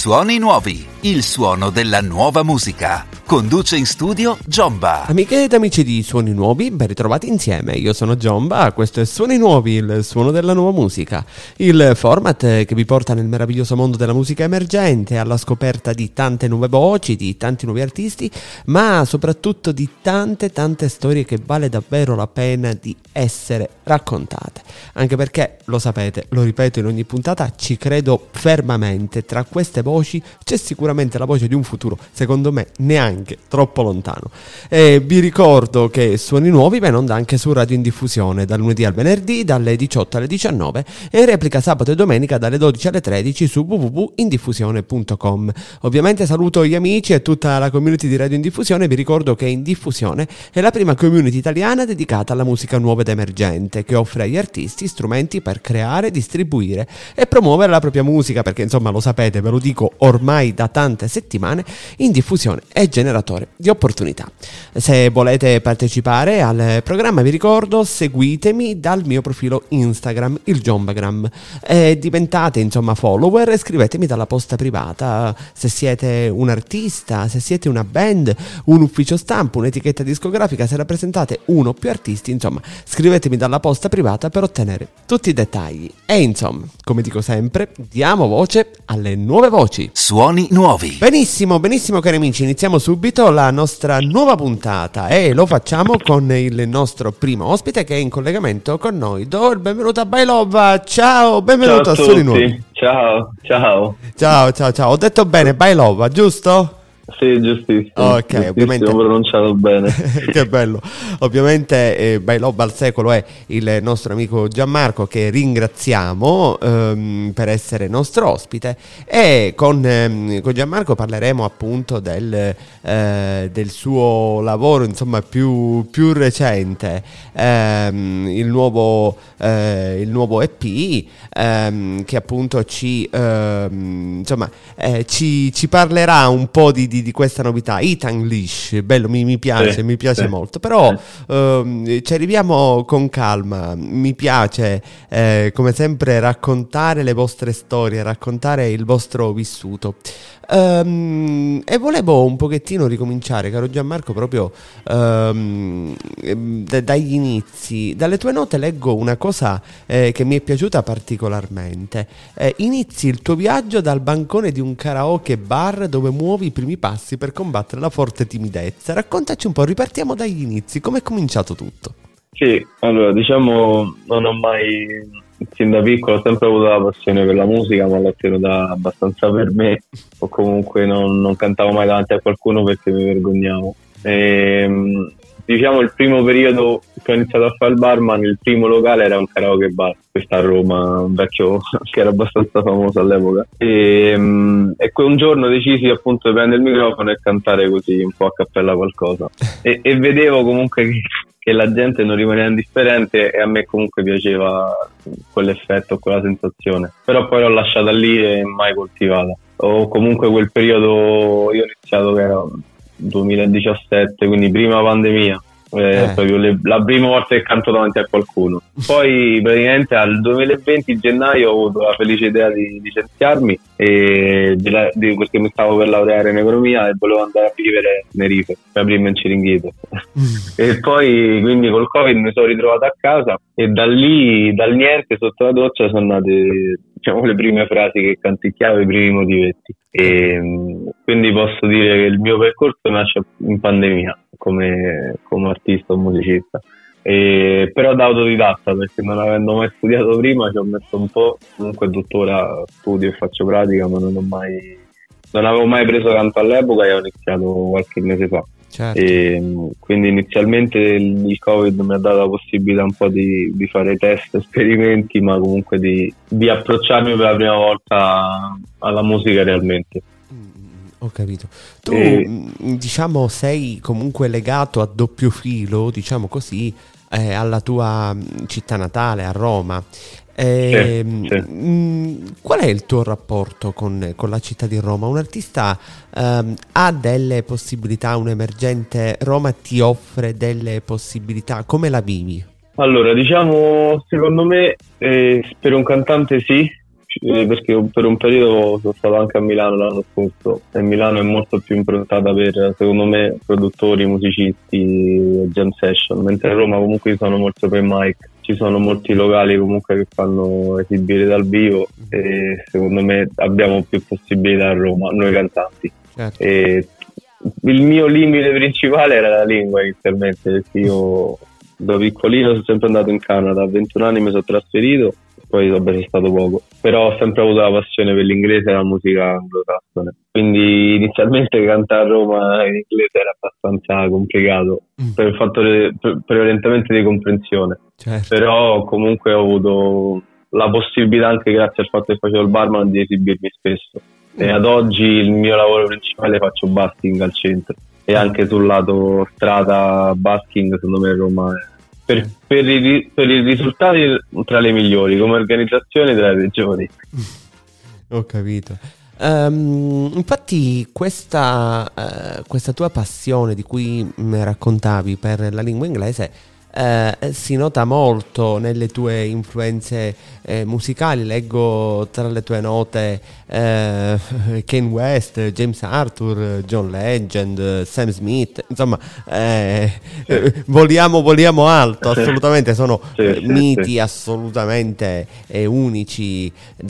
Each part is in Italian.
Suoni nuovi, il suono della nuova musica. Conduce in studio Giomba. Amiche ed amici di Suoni Nuovi, ben ritrovati insieme. Io sono Giomba, questo è Suoni Nuovi, il suono della nuova musica. Il format che vi porta nel meraviglioso mondo della musica emergente, alla scoperta di tante nuove voci, di tanti nuovi artisti, ma soprattutto di tante storie che vale davvero la pena di essere raccontate. Anche perché, lo sapete, lo ripeto in ogni puntata, ci credo fermamente, tra queste voci c'è sicuramente la voce di un futuro, secondo me neanche troppo lontano. E vi ricordo che Suoni Nuovi va in onda anche su Radio in Diffusione dal lunedì al venerdì dalle 18 alle 19 e in replica sabato e domenica dalle 12 alle 13 su www.indiffusione.com. Ovviamente saluto gli amici e tutta la community di Radio in Diffusione. Vi ricordo che In Diffusione è la prima community italiana dedicata alla musica nuova ed emergente, che offre agli artisti strumenti per creare, distribuire e promuovere la propria musica, perché insomma lo sapete, ve lo dico ormai da tante settimane, In Diffusione è generatore di opportunità. Se volete partecipare al programma, vi ricordo, seguitemi dal mio profilo Instagram, il Giombagram, e diventate insomma follower e scrivetemi dalla posta privata se siete un artista, se siete una band, un ufficio stampa, un'etichetta discografica, se rappresentate uno o più artisti, insomma scrivetemi dalla posta privata per ottenere tutti i dettagli. E insomma, come dico sempre, diamo voce alle nuove voci. Suoni nuovi. Benissimo cari amici, iniziamo subito la nostra nuova puntata e lo facciamo con il nostro primo ospite che è in collegamento con noi. Do il benvenuto a Bailova. Ciao, benvenuto a Suoni Nuovi. Ciao. Ho detto bene, Bailova, giusto? Sì, giustissimo. Ok, ovviamente ho pronunciato bene. Che bello. Ovviamente Bailova al secolo è il nostro amico Gianmarco, che ringraziamo per essere nostro ospite, e con Gianmarco parleremo appunto del suo lavoro insomma più recente, il nuovo EP, che appunto ci parlerà un po' di questa novità, Itanglish. Bello, mi piace molto, però ci arriviamo con calma. Mi piace come sempre raccontare le vostre storie, raccontare il vostro vissuto, e volevo un pochettino ricominciare, caro Gianmarco, proprio dagli inizi. Dalle tue note leggo una cosa che mi è piaciuta particolarmente. Inizi il tuo viaggio dal bancone di un karaoke bar dove muovi i primi passi per combattere la forte timidezza. Raccontaci un po', ripartiamo dagli inizi, come è cominciato tutto? Sì, allora diciamo, non ho mai, sin da piccolo, ho sempre avuto la passione per la musica, ma l'ho tenuta abbastanza per me, o comunque non cantavo mai davanti a qualcuno perché mi vergognavo. Diciamo il primo periodo che ho iniziato a fare il barman, il primo locale era un karaoke bar, questo a Roma, un vecchio che era abbastanza famoso all'epoca, e un giorno decisi appunto di prendere il microfono e cantare così un po' a cappella qualcosa, e vedevo comunque che la gente non rimaneva indifferente, e a me comunque piaceva quell'effetto, quella sensazione, però poi l'ho lasciata lì e mai coltivata. O comunque quel periodo io ho iniziato che era 2017, quindi prima pandemia, proprio la prima volta che canto davanti a qualcuno. Poi praticamente al 2020 gennaio ho avuto la felice idea di licenziarmi, perché mi stavo per laureare in economia e volevo andare a vivere a Tenerife per aprirmi un Ciringhito. E poi quindi col Covid mi sono ritrovato a casa, e da lì, dal niente, sotto la doccia sono nate, diciamo, le prime frasi che canticchiavo, i primi motivetti. E quindi posso dire che il mio percorso nasce in pandemia come artista o musicista, però da autodidatta, perché non avendo mai studiato prima ci ho messo un po'. Comunque tuttora studio e faccio pratica, ma non avevo mai preso canto all'epoca e ho iniziato qualche mese fa. Certo. E quindi inizialmente il Covid mi ha dato la possibilità un po' di fare test, esperimenti, ma comunque di approcciarmi per la prima volta alla musica realmente. Ho capito. Tu diciamo sei comunque legato a doppio filo, diciamo così, alla tua città natale, a Roma. Sì. Qual è il tuo rapporto con la città di Roma? Un artista ha delle possibilità, un emergente Roma ti offre delle possibilità, come la vivi? Allora, diciamo, secondo me per un cantante sì, perché per un periodo sono stato anche a Milano l'anno scorso, e Milano è molto più improntata per, secondo me, produttori, musicisti, jam session, mentre a Roma comunque ci sono molti open mic, ci sono molti locali comunque che fanno esibire dal vivo, e secondo me abbiamo più possibilità a Roma, noi cantanti. Certo. E il mio limite principale era la lingua inizialmente, perché io da piccolino sono sempre andato in Canada, a 21 anni mi sono trasferito, poi vabbè c'è stato poco, però ho sempre avuto la passione per l'inglese e la musica anglosassone, quindi inizialmente cantare a Roma in inglese era abbastanza complicato per il fattore prevalentemente di comprensione. Certo. Però comunque ho avuto la possibilità, anche grazie al fatto che facevo il barman, di esibirmi spesso, e ad oggi il mio lavoro principale faccio busking al centro, e anche sul lato strada busking secondo me Roma è per i risultati tra le migliori, come organizzazione tra le regioni. Ho capito. Infatti questa tua passione di cui mi raccontavi per la lingua inglese si nota molto nelle tue influenze musicali. Leggo tra le tue note Kanye West, James Arthur, John Legend, Sam Smith, insomma voliamo alto, assolutamente, sono miti assolutamente unici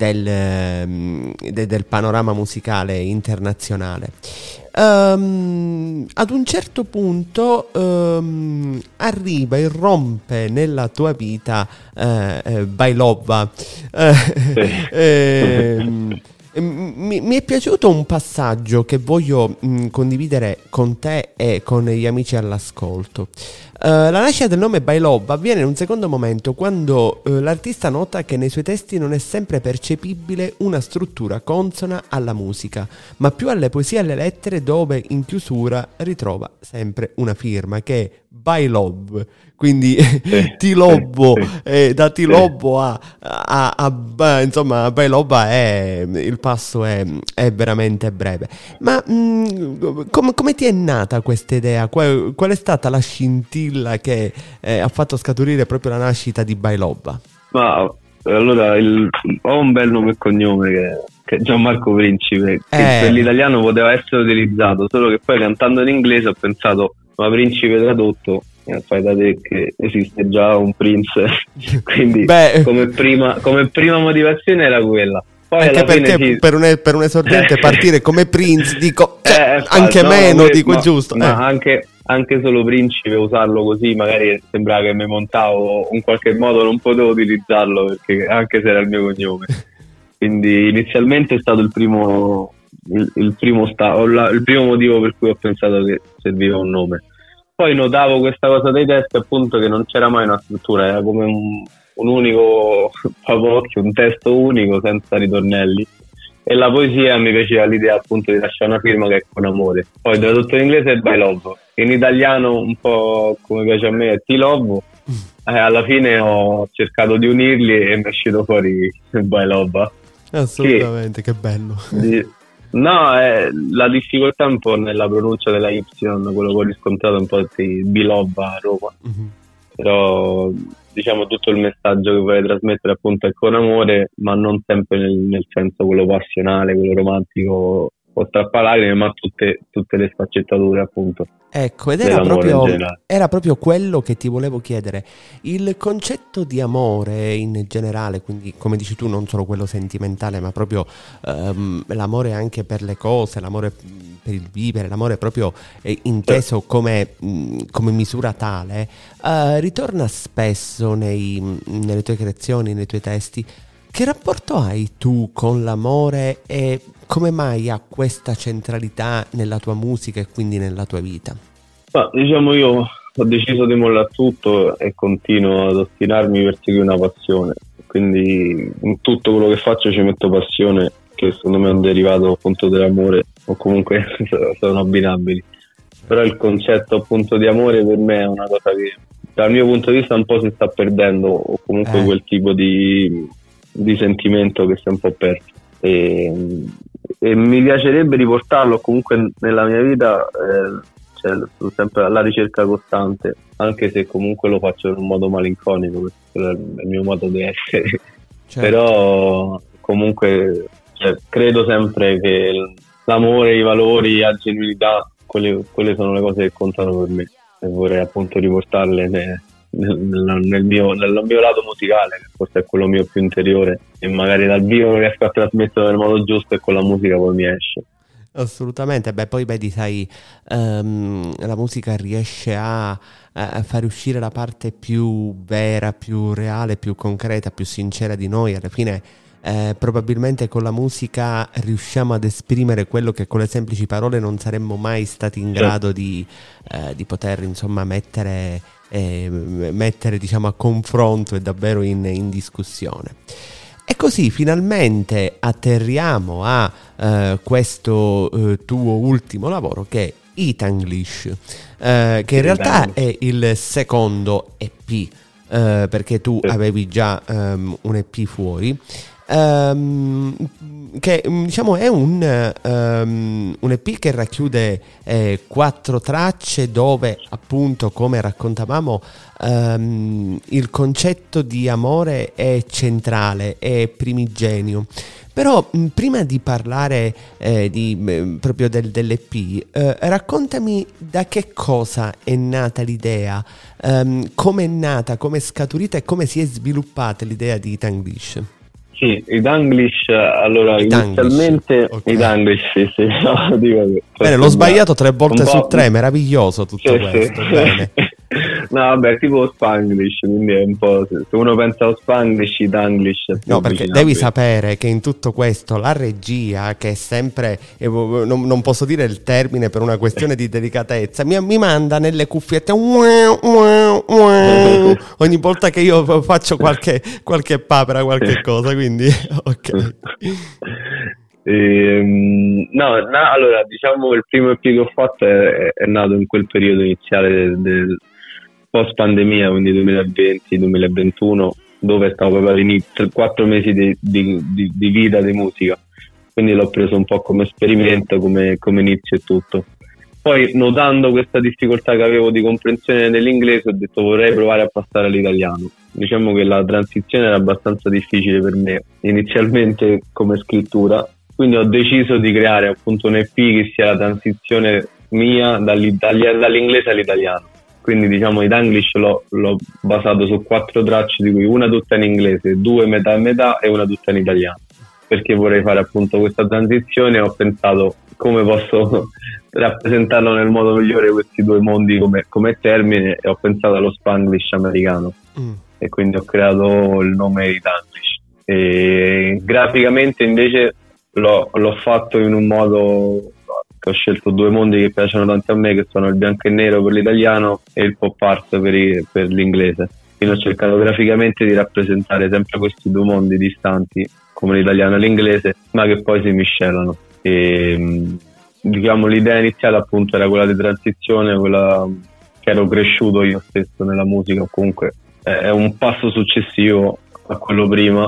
del panorama musicale internazionale. Ad un certo punto arriva, irrompe nella tua vita Bailoba. Mi è piaciuto un passaggio che voglio condividere con te e con gli amici all'ascolto. La nascita del nome Bailoba avviene in un secondo momento, quando l'artista nota che nei suoi testi non è sempre percepibile una struttura consona alla musica, ma più alle poesie e alle lettere, dove in chiusura ritrova sempre una firma che è Bailob. Quindi Tilobbo, da Tilobbo insomma, Bailoba il passo è veramente breve. Ma come ti è nata questa idea? Qual è stata la scintilla che ha fatto scaturire proprio la nascita di Bailoba? Ma allora ho un bel nome e cognome che è Gianmarco Principe, che per l'italiano poteva essere utilizzato, solo che poi cantando in inglese ho pensato, ma Principe tradotto, fai da te che esiste già un Prince, quindi come prima motivazione era quella. Poi anche perché per un esordiente partire come Prince, dico, anche meno, dico, giusto. Ma anche solo Principe, usarlo così magari sembrava che mi montavo, in qualche modo non potevo utilizzarlo, perché anche se era il mio cognome. Quindi inizialmente è stato il primo motivo per cui ho pensato che serviva un nome. Poi notavo questa cosa dei testi, appunto, che non c'era mai una struttura, era come un unico papocchio, un testo unico senza ritornelli, e la poesia mi piaceva l'idea, appunto, di lasciare una firma che è con amore. Poi tradotto in inglese è By Love, in italiano un po' come piace a me è Ti Love. Alla fine ho cercato di unirli e mi è uscito fuori By Love. Assolutamente, che bello. No, la difficoltà un po' nella pronuncia della Y, quello che ho riscontrato un po' di Biloba a Roma. Però diciamo tutto il messaggio che vorrei trasmettere, appunto, è con amore, ma non sempre nel senso quello passionale, quello romantico o strappalacrime, ma tutte le sfaccettature, appunto. Ecco, ed era proprio quello che ti volevo chiedere. Il concetto di amore in generale, quindi come dici tu, non solo quello sentimentale, ma proprio l'amore anche per le cose, l'amore per il vivere, l'amore proprio inteso come misura tale, ritorna spesso nelle tue creazioni, nei tuoi testi. Che rapporto hai tu con l'amore e come mai ha questa centralità nella tua musica e quindi nella tua vita? Ma diciamo, io ho deciso di mollare tutto e continuo ad ostinarmi per seguire una passione, quindi in tutto quello che faccio ci metto passione, che secondo me è un derivato appunto dell'amore, o comunque sono abbinabili. Però il concetto appunto di amore per me è una cosa che dal mio punto di vista un po' si sta perdendo, o comunque quel tipo di sentimento che si è un po' perso, e mi piacerebbe riportarlo comunque nella mia vita, sono sempre alla ricerca costante, anche se comunque lo faccio in un modo malinconico, questo è il mio modo di essere. Certo. Però comunque credo sempre che l'amore, i valori, la genuinità, quelle sono le cose che contano per me, e vorrei appunto riportarle nel mio lato musicale, che forse è quello mio più interiore, e magari dal vivo non riesco a trasmetterlo nel modo giusto e con la musica poi mi esce. Assolutamente, beh, poi vedi, sai, la musica riesce a fare uscire la parte più vera, più reale, più concreta, più sincera di noi. Alla fine probabilmente con la musica riusciamo ad esprimere quello che con le semplici parole non saremmo mai stati in grado di poter, insomma, mettere diciamo a confronto e davvero in discussione. E così finalmente atterriamo a questo tuo ultimo lavoro, che è Itanglish, che in realtà è il secondo EP, perché tu avevi già un EP fuori, che diciamo è un EP che racchiude 4 tracce, dove appunto, come raccontavamo, il concetto di amore è centrale, è primigenio. Però prima di parlare proprio dell'EP, raccontami da che cosa è nata l'idea, come è nata, come è scaturita e come si è sviluppata l'idea di Itanglish. Sì, Itanglish, allora inizialmente okay. Itanglish, sì, no, dico che bene, l'ho sbagliato 3 volte su 3, meraviglioso tutto questo, bene. No, vabbè, tipo Spanglish, quindi è un po', se uno pensa allo Spanglish, Itanglish è più no, perché devi sapere che in tutto questo la regia, che è sempre, non posso dire il termine per una questione di delicatezza, mi manda nelle cuffiette ogni volta che io faccio qualche papera, qualche cosa, quindi ok. Allora, diciamo il primo EP che ho fatto è nato in quel periodo iniziale del post pandemia, quindi 2020-2021, dove stavo proprio all'inizio, 4 mesi di vita di musica, quindi l'ho preso un po' come esperimento, come inizio e tutto. Poi, notando questa difficoltà che avevo di comprensione dell'inglese, ho detto vorrei provare a passare all'italiano. Diciamo che la transizione era abbastanza difficile per me inizialmente come scrittura, quindi ho deciso di creare appunto un EP che sia la transizione mia dall'inglese all'italiano. Quindi diciamo Itanglish l'ho basato su 4 tracce, di cui una tutta in inglese, 2 metà e metà e una tutta in italiano, perché vorrei fare appunto questa transizione. Ho pensato come posso rappresentarlo nel modo migliore questi 2 mondi come termine, e ho pensato allo Spanglish americano, e quindi ho creato il nome Itanglish. E graficamente invece l'ho fatto in un modo che ho scelto 2 mondi che piacciono tanto a me, che sono il bianco e nero per l'italiano e il pop art per l'inglese. Quindi ho cercato graficamente di rappresentare sempre questi 2 mondi distanti, come l'italiano e l'inglese, ma che poi si miscelano. E diciamo l'idea iniziale appunto era quella di transizione, quella che ero cresciuto io stesso nella musica, comunque è un passo successivo a quello prima,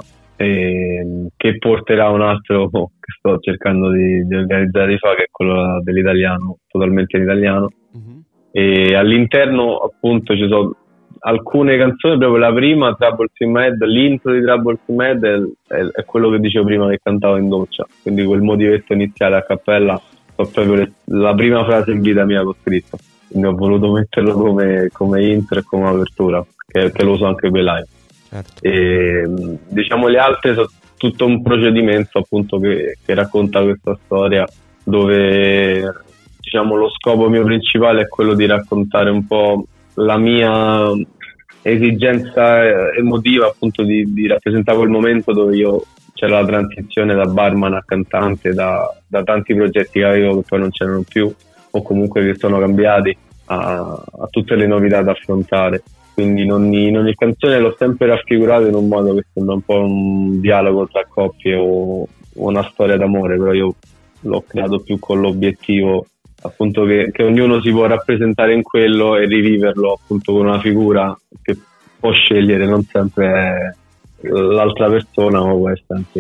che porterà un altro che sto cercando di organizzare di fare, che è quello dell'italiano, totalmente in italiano. E all'interno appunto ci sono alcune canzoni, proprio la prima, Troubles in My Head, l'intro di Troubles in My Head è quello che dicevo prima, che cantavo in doccia, quindi quel motivetto iniziale a cappella è proprio la prima frase in vita mia che ho scritto, quindi ho voluto metterlo come intro e come apertura, che lo uso anche per live. Certo. E diciamo le altre sono tutto un procedimento appunto che racconta questa storia, dove diciamo lo scopo mio principale è quello di raccontare un po' la mia esigenza emotiva, appunto di rappresentare quel momento dove c'era la transizione da barman a cantante, da tanti progetti che avevo che poi non c'erano più, o comunque che sono cambiati, a tutte le novità da affrontare. Quindi in ogni canzone l'ho sempre raffigurato in un modo che sembra un po' un dialogo tra coppie o una storia d'amore, però io l'ho creato più con l'obiettivo appunto che ognuno si può rappresentare in quello e riviverlo appunto con una figura che può scegliere, non sempre l'altra persona, ma può essere anche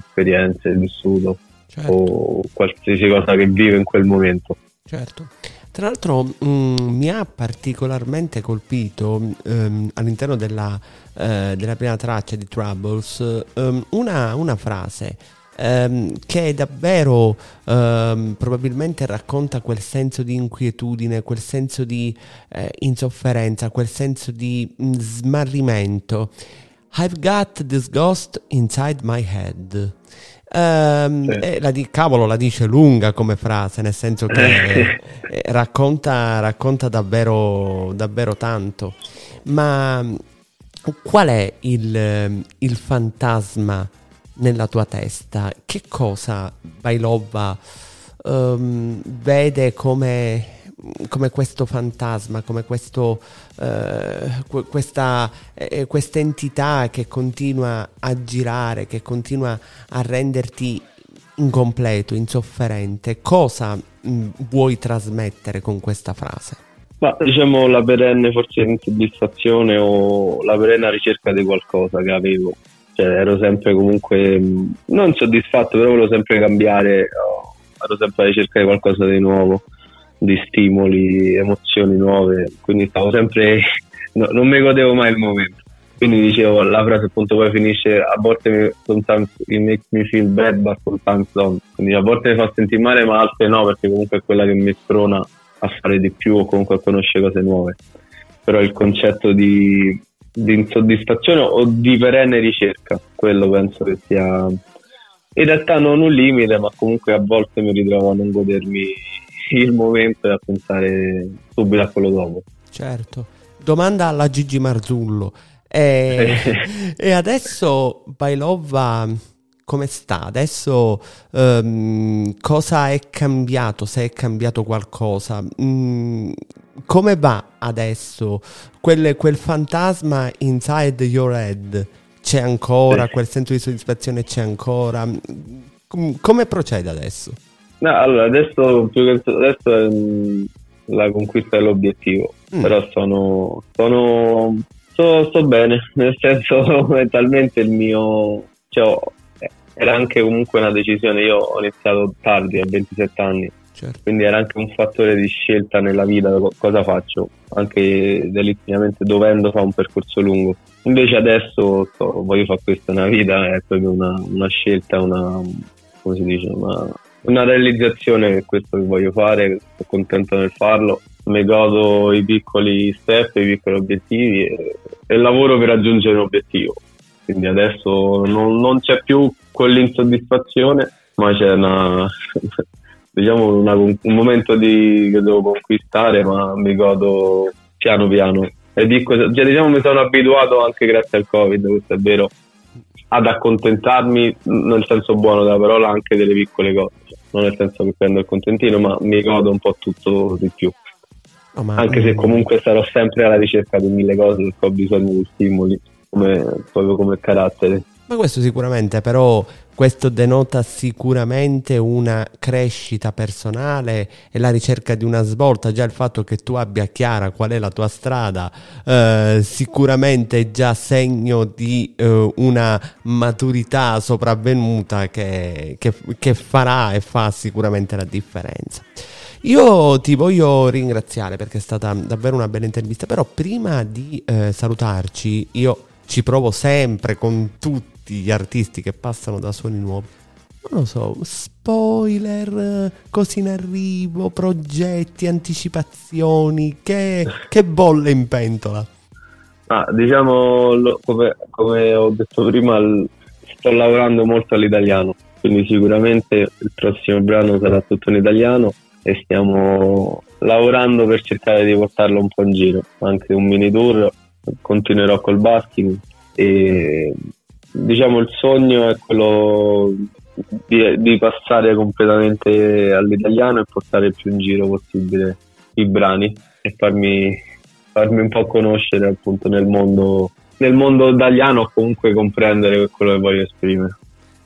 l'esperienza, il vissuto, certo, o qualsiasi cosa che vive in quel momento. Certo. Tra l'altro mi ha particolarmente colpito all'interno della prima traccia di Troubles una frase che davvero probabilmente racconta quel senso di inquietudine, quel senso di insofferenza, quel senso di smarrimento. I've got this ghost inside my head. Sì. La dice lunga come frase, nel senso che racconta davvero, davvero tanto. Ma qual è il fantasma nella tua testa? Che cosa Bailova vede come questo fantasma, come questa entità che continua a girare, che continua a renderti incompleto, insofferente? Cosa vuoi trasmettere con questa frase? Ma diciamo la perenne forse insoddisfazione o la perenne ricerca di qualcosa che avevo. Cioè ero sempre comunque non soddisfatto, però volevo sempre cambiare, ero sempre alla ricerca di qualcosa di nuovo, di stimoli, emozioni nuove, quindi stavo sempre non mi godevo mai il momento, quindi dicevo, la frase appunto poi finisce: a volte sometimes it makes me feel bad but sometimes don't, quindi a volte mi fa sentire male ma altre no, perché comunque è quella che mi sprona a fare di più o comunque a conoscere cose nuove. Però il concetto di insoddisfazione o di perenne ricerca, quello penso che sia in realtà non un limite, ma comunque a volte mi ritrovo a non godermi il momento e a pensare subito a quello dopo. Certo. Domanda alla Gigi Marzullo. E adesso Bailova come sta? Adesso cosa è cambiato? Se è cambiato qualcosa? Come va adesso? Quel fantasma inside your head c'è ancora? Quel senso di soddisfazione c'è ancora? Come procede adesso? No, allora adesso adesso è la conquista dell'obiettivo, però sto bene, nel senso mentalmente il mio, cioè, era anche comunque una decisione. Io ho iniziato tardi, a 27 anni, certo. Quindi era anche un fattore di scelta nella vita, cosa faccio, anche delineatamente dovendo fare un percorso lungo. Invece adesso voglio fare questa una vita, è proprio una scelta, come si dice, una realizzazione, che questo che voglio fare, sono contento nel farlo, mi godo i piccoli step, i piccoli obiettivi e lavoro per raggiungere un obiettivo. Quindi adesso non c'è più quell'insoddisfazione, ma c'è diciamo un momento che devo conquistare, ma mi godo piano piano. E diciamo mi sono abituato anche grazie al Covid, questo è vero, ad accontentarmi nel senso buono della parola anche delle piccole cose, non nel senso che prendo il contentino, ma mi godo un po' tutto di più. Anche se comunque sarò sempre alla ricerca di mille cose, perché ho bisogno di stimoli proprio come carattere. Ma questo sicuramente, però questo denota sicuramente una crescita personale e la ricerca di una svolta. Già il fatto che tu abbia chiara qual è la tua strada sicuramente è già segno di una maturità sopravvenuta che farà e fa sicuramente la differenza. Io ti voglio ringraziare perché è stata davvero una bella intervista, però prima di salutarci io ci provo sempre con tutti gli artisti che passano da Suoni Nuovi, non lo so, spoiler, cose in arrivo, progetti, anticipazioni, che bolle in pentola? Diciamo, come ho detto prima, sto lavorando molto all'italiano, quindi sicuramente il prossimo brano sarà tutto in italiano e stiamo lavorando per cercare di portarlo un po' in giro, anche un mini tour. Continuerò col basking e diciamo il sogno è quello di passare completamente all'italiano e portare il più in giro possibile i brani e farmi un po' conoscere appunto nel mondo italiano, o comunque comprendere quello che voglio esprimere.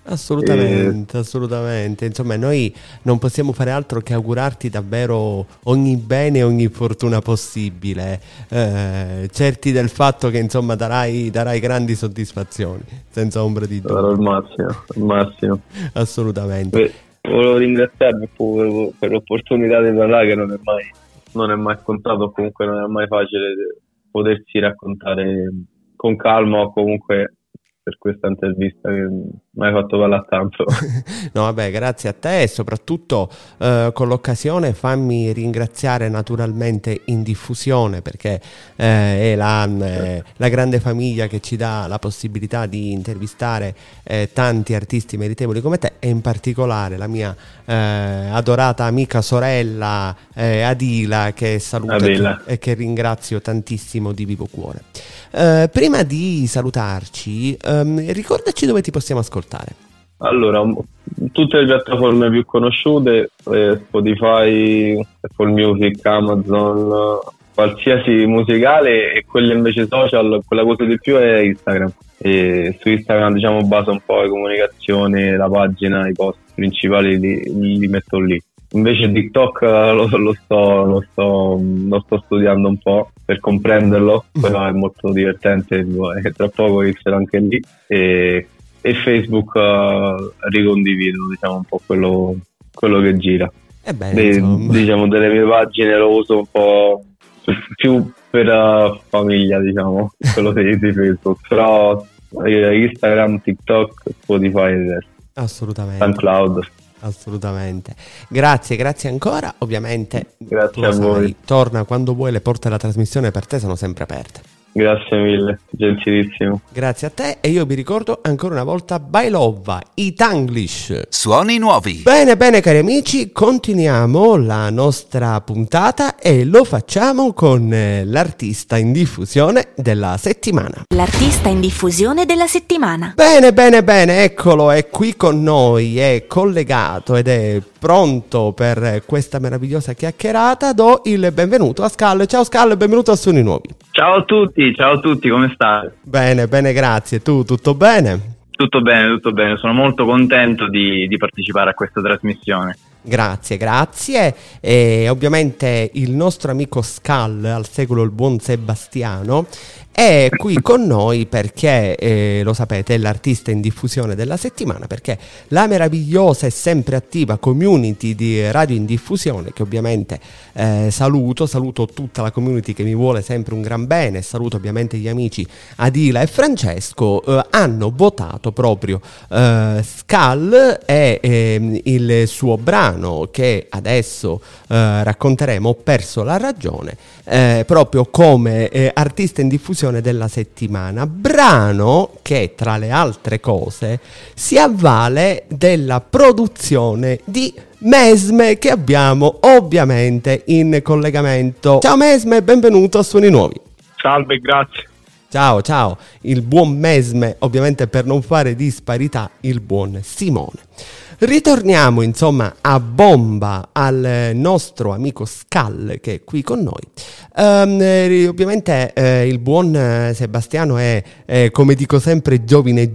Assolutamente. Insomma, noi non possiamo fare altro che augurarti davvero ogni bene e ogni fortuna possibile, certi del fatto che insomma darai grandi soddisfazioni, senza ombra di dubbio. Sarò il massimo. Assolutamente. Volevo ringraziarvi per l'opportunità di parlare, che non è mai non è mai scontato, comunque non è mai facile potersi raccontare con calma, o comunque per questa intervista che mi hai fatto parlare tanto. No, vabbè, grazie a te e soprattutto con l'occasione fammi ringraziare naturalmente Indiffusione, perché è la grande famiglia che ci dà la possibilità di intervistare tanti artisti meritevoli come te, e in particolare la mia adorata amica sorella Adila, che saluto e che ringrazio tantissimo di vivo cuore. Prima di salutarci, ricordaci dove ti possiamo ascoltare. Allora, tutte le piattaforme più conosciute, Spotify, Apple Music, Amazon, qualsiasi musicale, e quelle invece social, quella cosa di più è Instagram. E su Instagram, diciamo, baso un po' le comunicazioni, la pagina, i post principali li metto lì. Invece TikTok lo sto studiando un po' per comprenderlo, però è molto divertente, è tra poco inizierò anche lì, e Facebook ricondivido, diciamo, un po' quello che gira. Diciamo, delle mie pagine lo uso un po' più per famiglia, diciamo, quello di Facebook, però Instagram, TikTok, Spotify e il resto. Assolutamente. SoundCloud. Assolutamente. Grazie ancora. Ovviamente, grazie a voi. Torna quando vuoi, le porte della trasmissione per te sono sempre aperte. Grazie mille, gentilissimo. Grazie a te, e io vi ricordo ancora una volta Bailova, Itanglish. Suoni nuovi. Bene, cari amici, continuiamo la nostra puntata e lo facciamo con l'artista in diffusione della settimana. L'artista in diffusione della settimana. Bene, eccolo, è qui con noi, è collegato ed è pronto per questa meravigliosa chiacchierata. Do il benvenuto a Scal. Ciao Scal, benvenuto a Suoni Nuovi. Ciao a tutti, come state? Bene, grazie. Tu, tutto bene? Tutto bene, sono molto contento di partecipare a questa trasmissione. Grazie. E ovviamente il nostro amico Scal, al secolo il buon Sebastiano, è qui con noi perché, lo sapete, è l'artista in diffusione della settimana, perché la meravigliosa e sempre attiva community di Radio in Diffusione, che ovviamente saluto tutta la community che mi vuole sempre un gran bene, saluto ovviamente gli amici Adila e Francesco, hanno votato proprio Scal e il suo brano, che adesso racconteremo, Ho perso la ragione, proprio come artista in diffusione della settimana, brano che tra le altre cose si avvale della produzione di Mesme, che abbiamo ovviamente in collegamento. Ciao Mesme, benvenuto a Suoni Nuovi. Salve, grazie. Ciao, il buon Mesme, ovviamente, per non fare disparità, il buon Simone. Ritorniamo insomma a bomba al nostro amico Scal, che è qui con noi. Ovviamente il buon Sebastiano è come dico sempre giovine,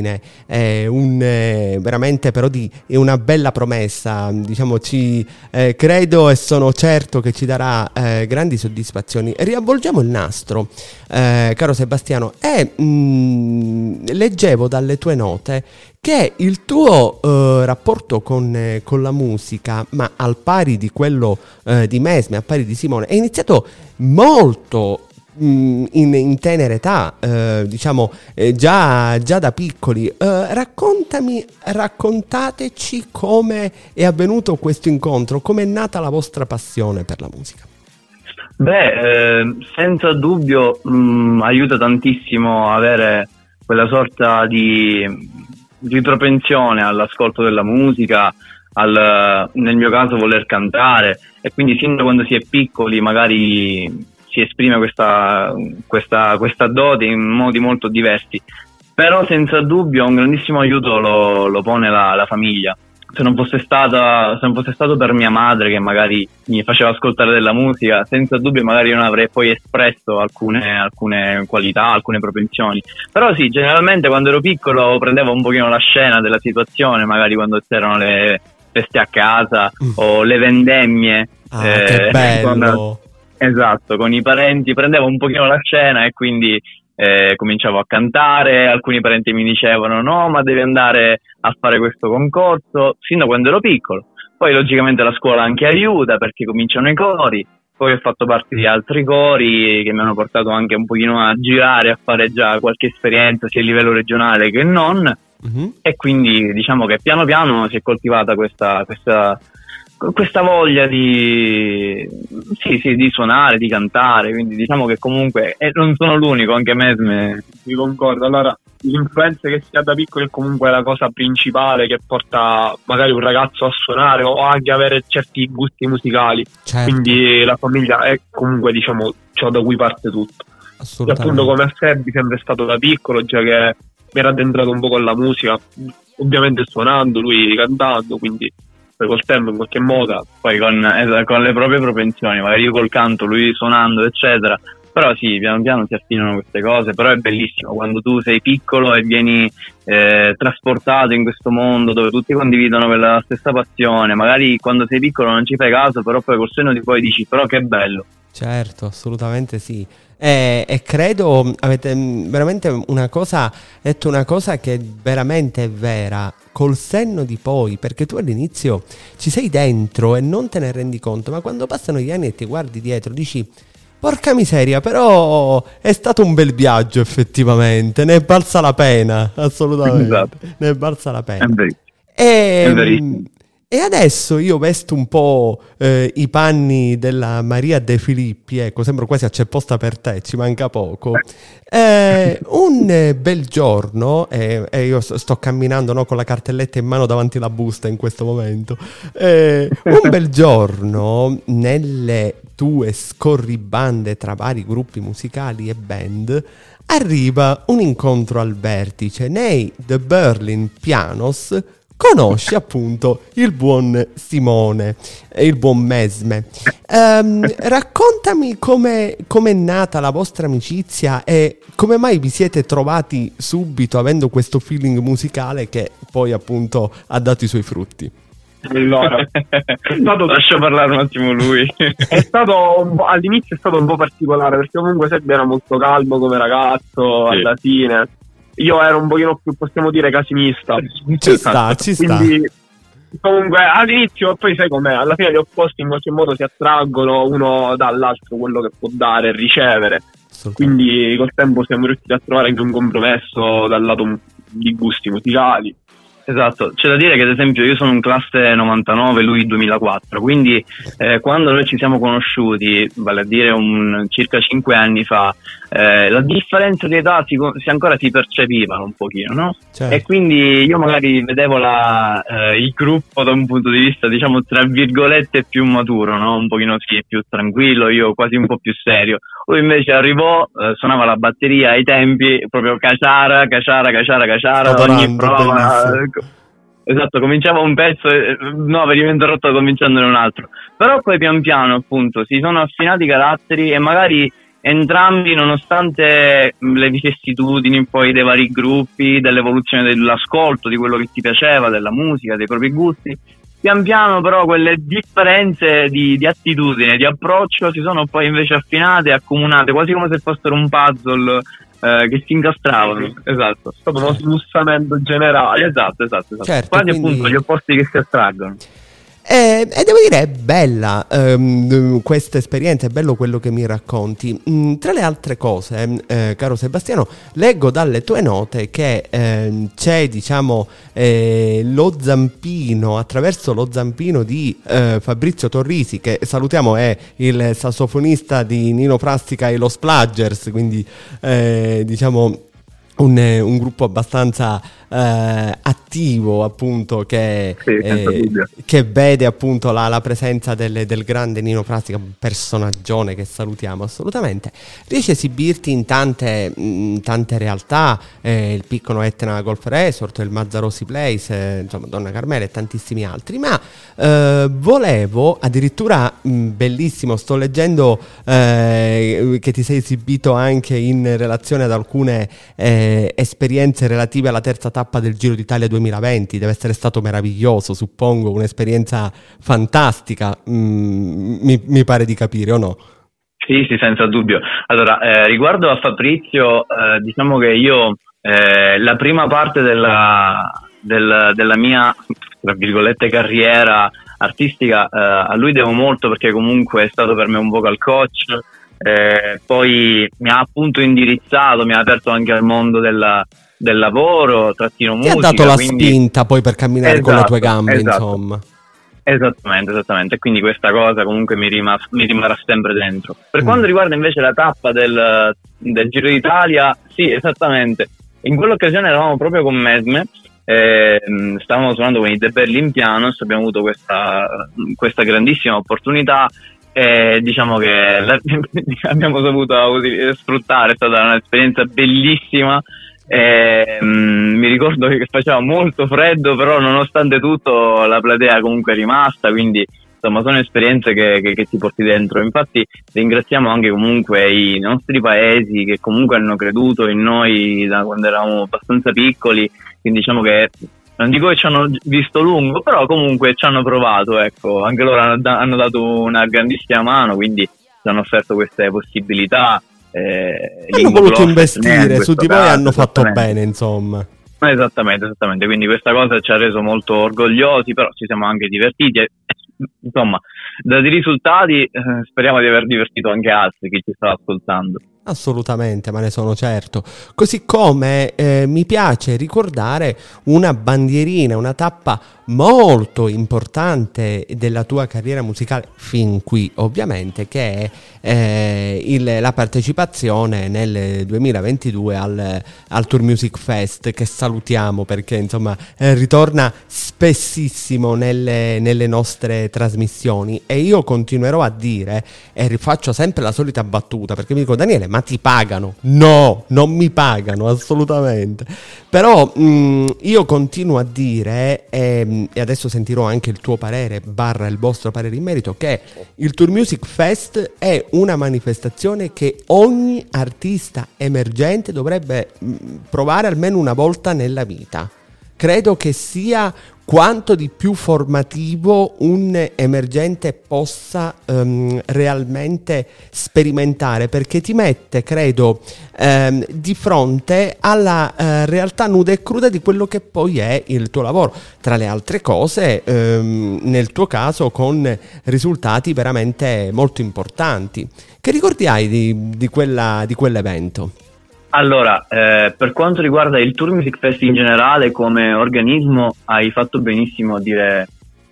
veramente però è una bella promessa, diciamo, credo e sono certo che ci darà grandi soddisfazioni. Riavvolgiamo il nastro, caro Sebastiano, e leggevo dalle tue note che il tuo rapporto con la musica, ma al pari di quello di Mesme, al pari di Simone, è iniziato molto in tenera età, diciamo già da piccoli. Raccontateci come è avvenuto questo incontro, come è nata la vostra passione per la musica. Senza dubbio aiuta tantissimo avere quella sorta di propensione all'ascolto della musica, nel mio caso voler cantare, e quindi sin da quando si è piccoli magari si esprime questa dote in modi molto diversi, però senza dubbio un grandissimo aiuto lo pone la famiglia. Se non fosse stato per mia madre, che magari mi faceva ascoltare della musica, senza dubbio magari non avrei poi espresso alcune qualità, alcune propensioni. Però sì, generalmente quando ero piccolo prendevo un pochino la scena della situazione, magari quando c'erano le feste a casa o le vendemmie. Che bello! Esatto, con i parenti prendevo un pochino la scena e quindi cominciavo a cantare. Alcuni parenti mi dicevano no, ma devi andare a fare questo concorso, fin da quando ero piccolo. Poi logicamente la scuola anche aiuta, perché cominciano i cori, poi ho fatto parte di altri cori che mi hanno portato anche un pochino a girare, a fare già qualche esperienza sia a livello regionale che non, e quindi diciamo che piano piano si è coltivata questa voglia di suonare, di cantare, quindi diciamo che comunque non sono l'unico, anche me mi concordo. Allora, l'influenza che si ha da piccoli è comunque la cosa principale che porta magari un ragazzo a suonare o anche avere certi gusti musicali, certo. Quindi la famiglia è comunque, diciamo, ciò da cui parte tutto. E appunto come a Serbi sempre stato da piccolo, già che mi era addentrato un po' con la musica, ovviamente suonando, lui cantando, quindi poi col tempo in qualche modo, poi con le proprie propensioni, magari io col canto, lui suonando eccetera, però sì, piano piano si affinano queste cose. Però è bellissimo quando tu sei piccolo e vieni trasportato in questo mondo dove tutti condividono quella stessa passione, magari quando sei piccolo non ci fai caso, però poi col senno di poi dici però che bello. Certo, assolutamente sì. E credo avete veramente detto una cosa che veramente è vera, col senno di poi, perché tu all'inizio ci sei dentro e non te ne rendi conto, ma quando passano gli anni e ti guardi dietro dici porca miseria, però è stato un bel viaggio effettivamente, ne è valsa la pena, assolutamente. Esatto. Ne è valsa la pena. È verissimo. E adesso io vesto un po' i panni della Maria De Filippi, ecco, sembro quasi a C'è posta per te, ci manca poco. Un bel giorno, e io sto camminando, no, con la cartelletta in mano davanti alla busta in questo momento, un bel giorno nelle tue scorribande tra vari gruppi musicali e band arriva un incontro al vertice nei The Berlin Pianos. Conosci appunto il buon Simone, il buon Mesme. Raccontami come è nata la vostra amicizia e come mai vi siete trovati subito avendo questo feeling musicale che poi appunto ha dato i suoi frutti. Allora, lascio parlare un attimo lui. All'inizio è stato un po' particolare perché comunque Sebbi era molto calmo come ragazzo, sì. Alla fine io ero un pochino più, possiamo dire, casinista. Ci sta. Quindi comunque all'inizio, poi sai com'è, alla fine gli opposti in qualche modo si attraggono uno dall'altro, quello che può dare e ricevere. Quindi col tempo siamo riusciti a trovare anche un compromesso dal lato di gusti musicali. Esatto, c'è da dire che ad esempio io sono un classe 99, lui 2004, quindi quando noi ci siamo conosciuti, vale a dire circa 5 anni fa, la differenza di età ancora si percepivano un pochino, no? Certo. E quindi io magari vedevo il gruppo da un punto di vista, diciamo, tra virgolette più maturo, no? Un pochino sì, più tranquillo, io quasi un po' più serio. Lui invece arrivò, suonava la batteria ai tempi, proprio caciara, ogni prova. Esatto, cominciava un pezzo e veniva interrotto cominciandone un altro. Però poi pian piano appunto si sono affinati i caratteri e magari entrambi, nonostante le vicissitudini poi dei vari gruppi, dell'evoluzione dell'ascolto, di quello che ti piaceva, della musica, dei propri gusti, pian piano però quelle differenze di attitudine, di approccio si sono poi invece affinate e accomunate, quasi come se fossero un puzzle che si incastravano. Esatto, è stato uno smussamento generale. Esatto. Certo, quasi quindi appunto gli opposti che si attraggono. E devo dire è bella questa esperienza, è bello quello che mi racconti. Tra le altre cose, caro Sebastiano, leggo dalle tue note che c'è, diciamo, lo zampino, attraverso lo zampino di Fabrizio Torrisi, che salutiamo, è il sassofonista di Nino Frastica e lo Splagers, quindi diciamo un gruppo abbastanza attivo, appunto, che vede appunto la presenza del grande Nino Frastica, un personaggione che salutiamo assolutamente. Riesce a esibirti in tante realtà, il piccolo Etna Golf Resort, il Mazzarossi Place, insomma Donna Carmela e tantissimi altri, ma volevo addirittura, bellissimo, sto leggendo che ti sei esibito anche in relazione ad alcune esperienze relative alla terza tappa del Giro d'Italia 2020. Deve essere stato meraviglioso, suppongo, un'esperienza fantastica, mi pare di capire, o no? Sì, senza dubbio. Allora, riguardo a Fabrizio, diciamo che io la prima parte della mia, tra virgolette, carriera artistica, a lui devo molto, perché comunque è stato per me un vocal coach, poi mi ha appunto indirizzato, mi ha aperto anche al mondo del lavoro, trattino musica. Ti ha dato la spinta poi per camminare con le tue gambe, insomma. Esattamente, quindi questa cosa comunque mi rimarrà sempre dentro. Per quanto riguarda invece la tappa del Giro d'Italia, sì, esattamente, in quell'occasione eravamo proprio con Mesme, stavamo suonando con i The Berlin Pianos, abbiamo avuto questa grandissima opportunità e diciamo che abbiamo saputo sfruttare, è stata un'esperienza bellissima. Mi ricordo che faceva molto freddo, però nonostante tutto la platea comunque è rimasta, quindi insomma sono esperienze che ti porti dentro. Infatti ringraziamo anche comunque i nostri paesi che comunque hanno creduto in noi da quando eravamo abbastanza piccoli, quindi diciamo che non dico che ci hanno visto lungo, però comunque ci hanno provato, ecco, anche loro hanno dato una grandissima mano, quindi ci hanno offerto queste possibilità. Hanno voluto investire su di voi e hanno fatto bene, insomma. Esattamente, quindi questa cosa ci ha reso molto orgogliosi, però ci siamo anche divertiti e, insomma, dati i risultati speriamo di aver divertito anche altri che ci sta ascoltando. Assolutamente, ma ne sono certo. Così come mi piace ricordare una bandierina, una tappa molto importante della tua carriera musicale fin qui, ovviamente, che è la partecipazione nel 2022 al Tour Music Fest, che salutiamo perché insomma ritorna spessissimo nelle nostre trasmissioni, e io continuerò a dire e rifaccio sempre la solita battuta, perché mi dico: Daniele, ma ti pagano? No, non mi pagano assolutamente, però io continuo a dire e adesso sentirò anche il tuo parere / il vostro parere in merito, che il Tour Music Fest è una manifestazione che ogni artista emergente dovrebbe provare almeno una volta nella vita. Credo che sia quanto di più formativo un emergente possa realmente sperimentare, perché ti mette, credo, di fronte alla realtà nuda e cruda di quello che poi è il tuo lavoro, tra le altre cose nel tuo caso con risultati veramente molto importanti. Che ricordi hai di quell'evento? Allora, per quanto riguarda il Tour Music Fest in generale come organismo, hai fatto benissimo a dire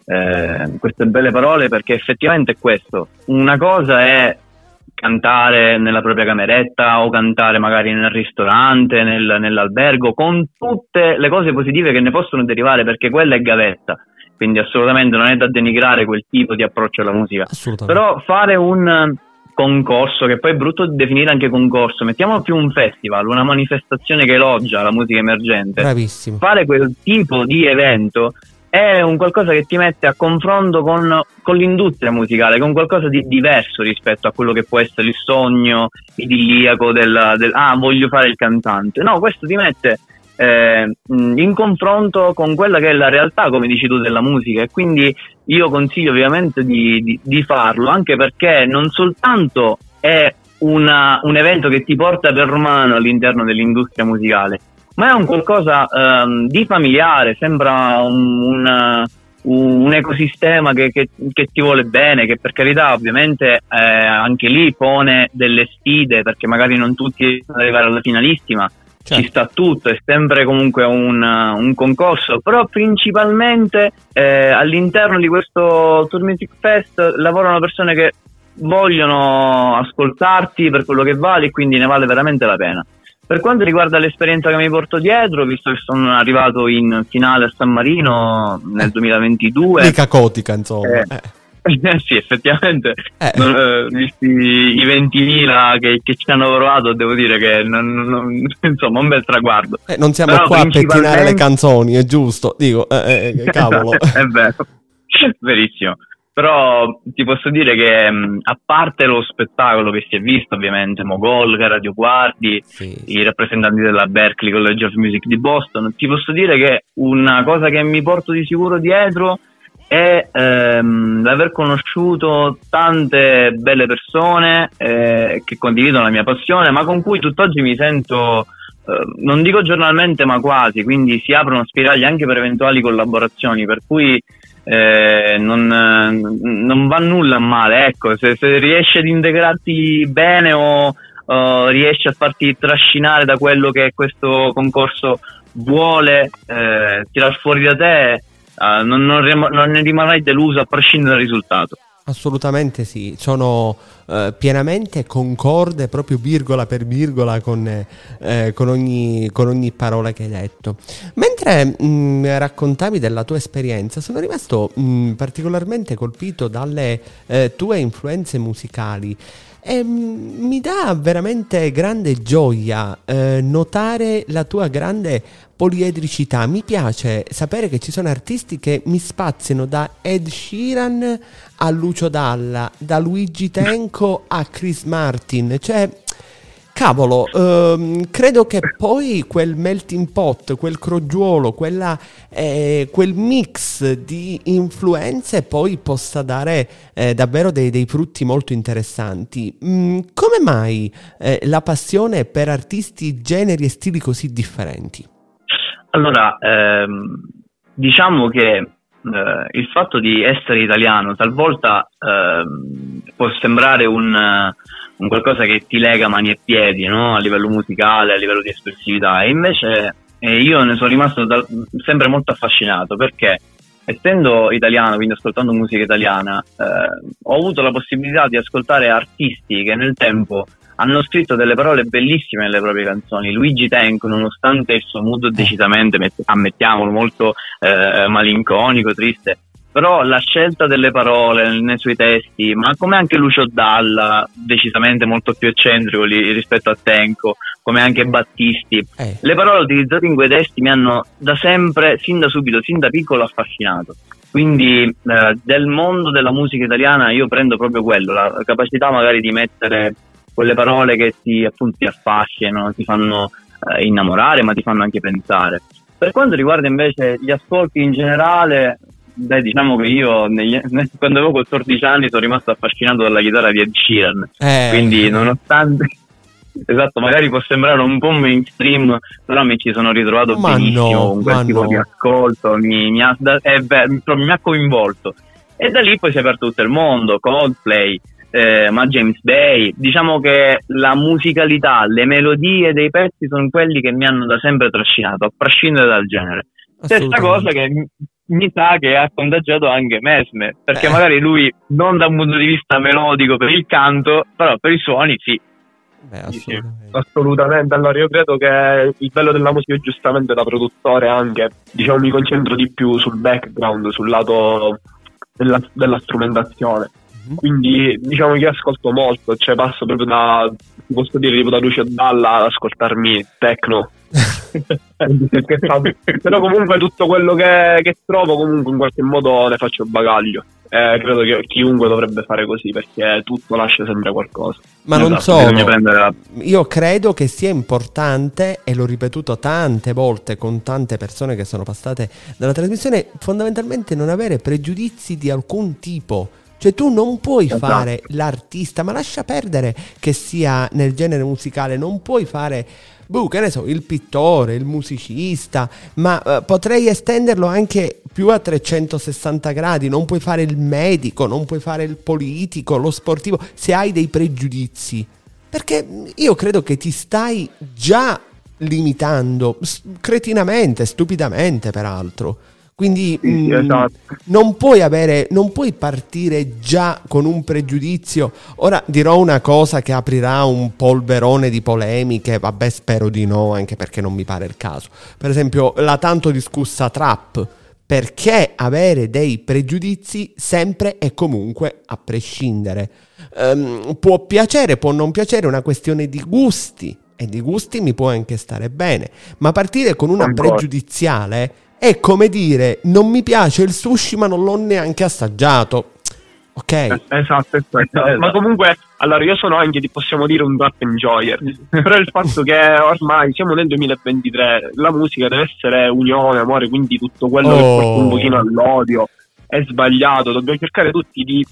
queste belle parole, perché effettivamente è questo. Una cosa è cantare nella propria cameretta o cantare magari nel ristorante, nell'albergo, con tutte le cose positive che ne possono derivare, perché quella è gavetta, quindi assolutamente non è da denigrare quel tipo di approccio alla musica. Però fare un concorso, che poi è brutto definire anche concorso, mettiamo più un festival, una manifestazione che elogia la musica emergente. Bravissimo. Fare quel tipo di evento è un qualcosa che ti mette a confronto con l'industria musicale, con qualcosa di diverso rispetto a quello che può essere il sogno idilliaco del voglio fare il cantante. No, questo ti mette in confronto con quella che è la realtà, come dici tu, della musica, e quindi io consiglio ovviamente di farlo, anche perché non soltanto è un evento che ti porta per mano all'interno dell'industria musicale, ma è un qualcosa di familiare, sembra un ecosistema che ti vuole bene, che per carità ovviamente anche lì pone delle sfide, perché magari non tutti riescono ad arrivare alla finalissima. Certo. Ci sta tutto, è sempre comunque un concorso, però principalmente all'interno di questo Tour Music Fest lavorano persone che vogliono ascoltarti per quello che vale, e quindi ne vale veramente la pena. Per quanto riguarda l'esperienza che mi porto dietro, visto che sono arrivato in finale a San Marino nel 2022, mica cotica, insomma. Sì, effettivamente, visti i 20.000 che ci hanno provato, devo dire che insomma un bel traguardo. Non siamo però qua a pettinare le canzoni, è giusto, dico, cavolo. È vero, verissimo. Però ti posso dire che a parte lo spettacolo che si è visto, ovviamente Mogol, Radio Guardi, sì, i rappresentanti della Berklee College of Music di Boston, ti posso dire che una cosa che mi porto di sicuro dietro è l'aver conosciuto tante belle persone che condividono la mia passione, ma con cui tutt'oggi mi sento, non dico giornalmente, ma quasi, quindi si aprono spiragli anche per eventuali collaborazioni, per cui non va nulla a male, ecco, se riesci ad integrarti bene o riesci a farti trascinare da quello che questo concorso vuole tirar fuori da te, non ne rimarrai deluso a prescindere dal risultato. Assolutamente sì, sono pienamente concorde, proprio virgola per virgola con ogni parola che hai detto. Mentre raccontavi della tua esperienza, sono rimasto particolarmente colpito dalle tue influenze musicali. E mi dà veramente grande gioia notare la tua grande poliedricità. Mi piace sapere che ci sono artisti che mi spaziano da Ed Sheeran a Lucio Dalla, da Luigi Tenco a Chris Martin, cioè cavolo, credo che poi quel melting pot, quel crogiuolo, quel mix di influenze poi possa dare davvero dei frutti molto interessanti. Come mai la passione per artisti, generi e stili così differenti? Allora, diciamo che il fatto di essere italiano talvolta può sembrare un qualcosa che ti lega mani e piedi, no? A livello musicale, a livello di espressività, e invece io ne sono rimasto sempre molto affascinato, perché essendo italiano, quindi ascoltando musica italiana, ho avuto la possibilità di ascoltare artisti che nel tempo hanno scritto delle parole bellissime nelle proprie canzoni. Luigi Tenco, nonostante il suo mood decisamente, ammettiamolo, molto malinconico, triste, però la scelta delle parole nei suoi testi, ma come anche Lucio Dalla, decisamente molto più eccentrico rispetto a Tenco, come anche Battisti, le parole utilizzate in quei testi mi hanno da sempre, sin da subito, sin da piccolo, affascinato. Quindi del mondo della musica italiana io prendo proprio quello, la capacità magari di mettere quelle parole che ti affascinano, ti fanno innamorare, ma ti fanno anche pensare. Per quanto riguarda invece gli ascolti in generale, diciamo che io quando avevo 14 anni sono rimasto affascinato dalla chitarra di Ed Sheeran, quindi nonostante esatto, magari può sembrare un po' mainstream, però mi ci sono ritrovato benissimo con quel tipo di ascolto, mi ha coinvolto, e da lì poi si è aperto tutto il mondo, Coldplay, ma James Bay. Diciamo che la musicalità, le melodie dei pezzi sono quelli che mi hanno da sempre trascinato, a prescindere dal genere. Stessa cosa che mi sa che ha contagiato anche Mesmer, perché magari lui non da un punto di vista melodico per il canto, però per i suoni sì. Assolutamente. Allora io credo che il bello della musica è giustamente da produttore anche, diciamo, mi concentro di più sul background, sul lato della strumentazione. Quindi diciamo che ascolto molto, cioè passo proprio da Lucio Dalla ad ascoltarmi techno. Però comunque tutto quello che trovo comunque in qualche modo ne faccio bagaglio. Credo che chiunque dovrebbe fare così, perché tutto lascia sempre qualcosa. Ma non solo, io credo che sia importante, e l'ho ripetuto tante volte con tante persone che sono passate dalla trasmissione, fondamentalmente non avere pregiudizi di alcun tipo. Cioè tu non puoi fare l'artista, ma lascia perdere che sia nel genere musicale, non puoi fare, che ne so, il pittore, il musicista, ma potrei estenderlo anche più a 360 gradi, non puoi fare il medico, non puoi fare il politico, lo sportivo, se hai dei pregiudizi, perché io credo che ti stai già limitando, cretinamente, stupidamente peraltro. Quindi non puoi partire già con un pregiudizio. Ora dirò una cosa che aprirà un polverone di polemiche, vabbè, spero di no, anche perché non mi pare il caso. Per esempio la tanto discussa trap, perché avere dei pregiudizi sempre e comunque, a prescindere, può piacere, può non piacere, è una questione di gusti, e di gusti mi può anche stare bene, ma partire con una pregiudiziale è come dire: non mi piace il sushi ma non l'ho neanche assaggiato. Ok? Esatto. Ma comunque, allora io sono anche, possiamo dire, un rap enjoyer. Però il fatto che ormai siamo nel 2023, la musica deve essere unione, amore, quindi tutto quello che porta un pochino all'odio è sbagliato. Dobbiamo cercare tutti di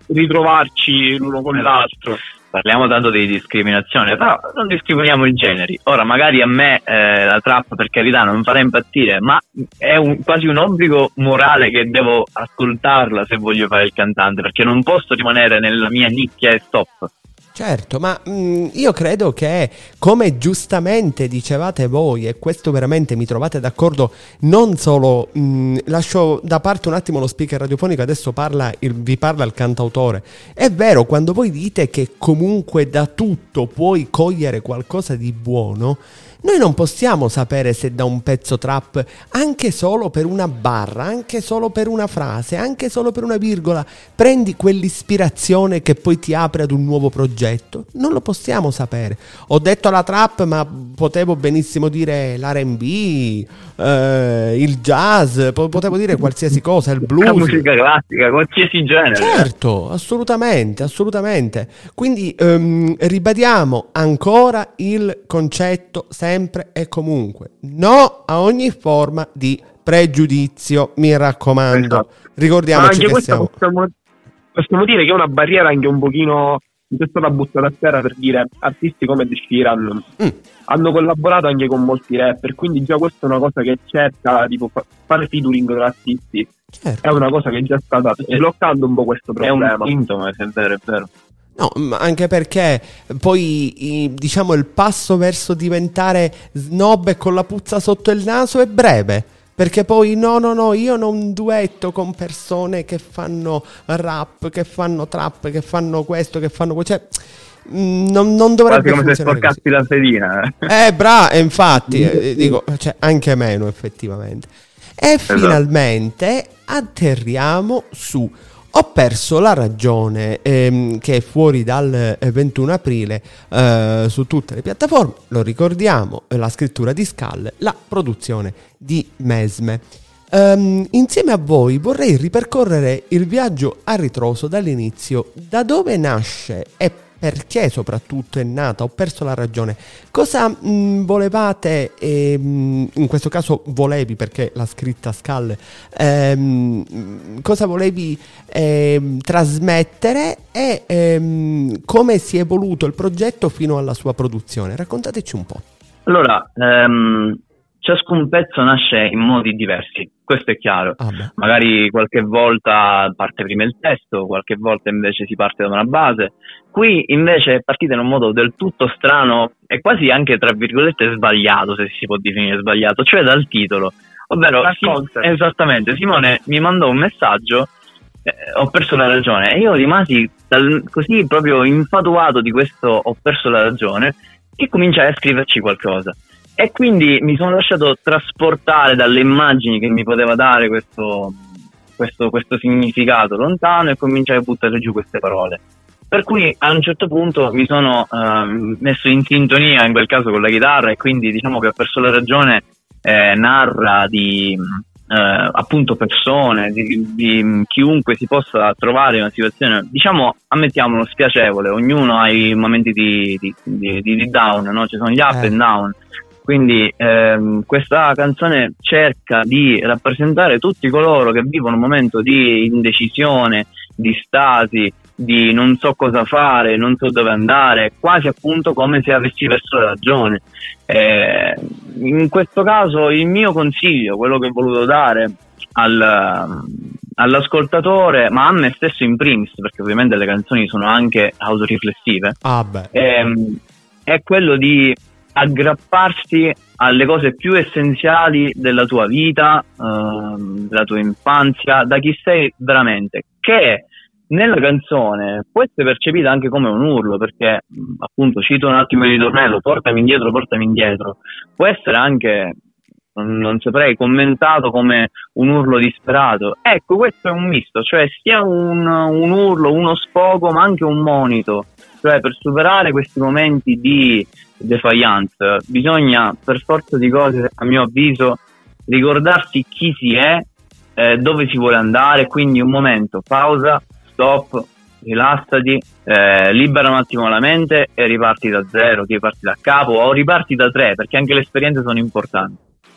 ritrovarci l'uno con l'altro. Parliamo tanto di discriminazione, però non discriminiamo i generi. Ora, magari a me la trap, per carità, non farà impazzire, ma è quasi un obbligo morale che devo ascoltarla se voglio fare il cantante, perché non posso rimanere nella mia nicchia e stop. Certo, ma io credo che, come giustamente dicevate voi, e questo veramente mi trovate d'accordo, non solo, lascio da parte un attimo lo speaker radiofonico, adesso vi parla il cantautore. È vero, quando voi dite che comunque da tutto puoi cogliere qualcosa di buono, noi non possiamo sapere se da un pezzo trap, anche solo per una barra, anche solo per una frase, anche solo per una virgola, prendi quell'ispirazione che poi ti apre ad un nuovo progetto. Non lo possiamo sapere. Ho detto la trap, ma potevo benissimo dire l'R&B, il jazz, potevo dire qualsiasi cosa, il blues. La musica classica, qualsiasi genere. Certo, assolutamente. Quindi ribadiamo ancora il concetto sempre e comunque: no a ogni forma di pregiudizio, mi raccomando. Esatto. Ricordiamoci anche che siamo... possiamo dire che è una barriera anche un pochino che è stata buttata a terra, per dire, artisti come The Sheeran hanno collaborato anche con molti rapper, quindi già questa è una cosa che cerca di fare featuring tra artisti. Certo. È una cosa che già sta sbloccando un po' questo problema. È un sintomo, se è vero. No, anche perché poi diciamo il passo verso diventare snob e con la puzza sotto il naso è breve, perché poi no, io non duetto con persone che fanno rap, che fanno trap, che fanno questo, che fanno cioè non dovrebbe quasi come se funzionare sporcassi la sedina. Infatti dico, cioè, anche meno effettivamente. E finalmente atterriamo su Ho perso la ragione, che è fuori dal 21 aprile su tutte le piattaforme. Lo ricordiamo, la scrittura di Skull, la produzione di Mesme. Insieme a voi vorrei ripercorrere il viaggio a ritroso dall'inizio, da dove nasce e perché soprattutto è nata Ho perso la ragione. Cosa volevate, in questo caso volevi, perché l'ha scritta Skull, cosa volevi trasmettere e come si è evoluto il progetto fino alla sua produzione? Raccontateci un po'. Allora, ciascun pezzo nasce in modi diversi, questo è chiaro. Magari qualche volta parte prima il testo, qualche volta invece si parte da una base. Qui invece è partita in un modo del tutto strano e quasi anche tra virgolette sbagliato, se si può definire sbagliato, cioè dal titolo. Ovvero, esattamente, Simone mi mandò un messaggio, ho perso la ragione, e io rimasi così proprio infatuato di questo Ho perso la ragione, che cominciai a scriverci qualcosa. E quindi mi sono lasciato trasportare dalle immagini che mi poteva dare questo significato lontano e cominciai a buttare giù queste parole. Per cui a un certo punto mi sono messo in sintonia, in quel caso con la chitarra, e quindi diciamo che Ho perso la ragione narra di appunto persone, di chiunque si possa trovare in una situazione, diciamo, ammettiamolo, spiacevole. Ognuno ha i momenti di down, no? Ci sono gli up and down. Quindi questa canzone cerca di rappresentare tutti coloro che vivono un momento di indecisione, di stasi, di non so cosa fare, non so dove andare, quasi appunto come se avessi perso la ragione. In questo caso il mio consiglio, quello che ho voluto dare all'ascoltatore, ma a me stesso in primis, perché ovviamente le canzoni sono anche autoriflessive, è quello di aggrapparsi alle cose più essenziali della tua vita, della tua infanzia, da chi sei veramente, che nella canzone può essere percepita anche come un urlo, perché appunto cito un attimo il ritornello, portami indietro, può essere anche, non saprei, commentato come un urlo disperato. Ecco, questo è un misto, cioè sia un urlo, uno sfogo, ma anche un monito. Cioè, per superare questi momenti di defiance bisogna, per forza di cose, a mio avviso, ricordarsi chi si è, dove si vuole andare. Quindi un momento, pausa, stop, rilassati, libera un attimo la mente e riparti da zero, riparti da capo o riparti da tre, perché anche le esperienze sono importanti.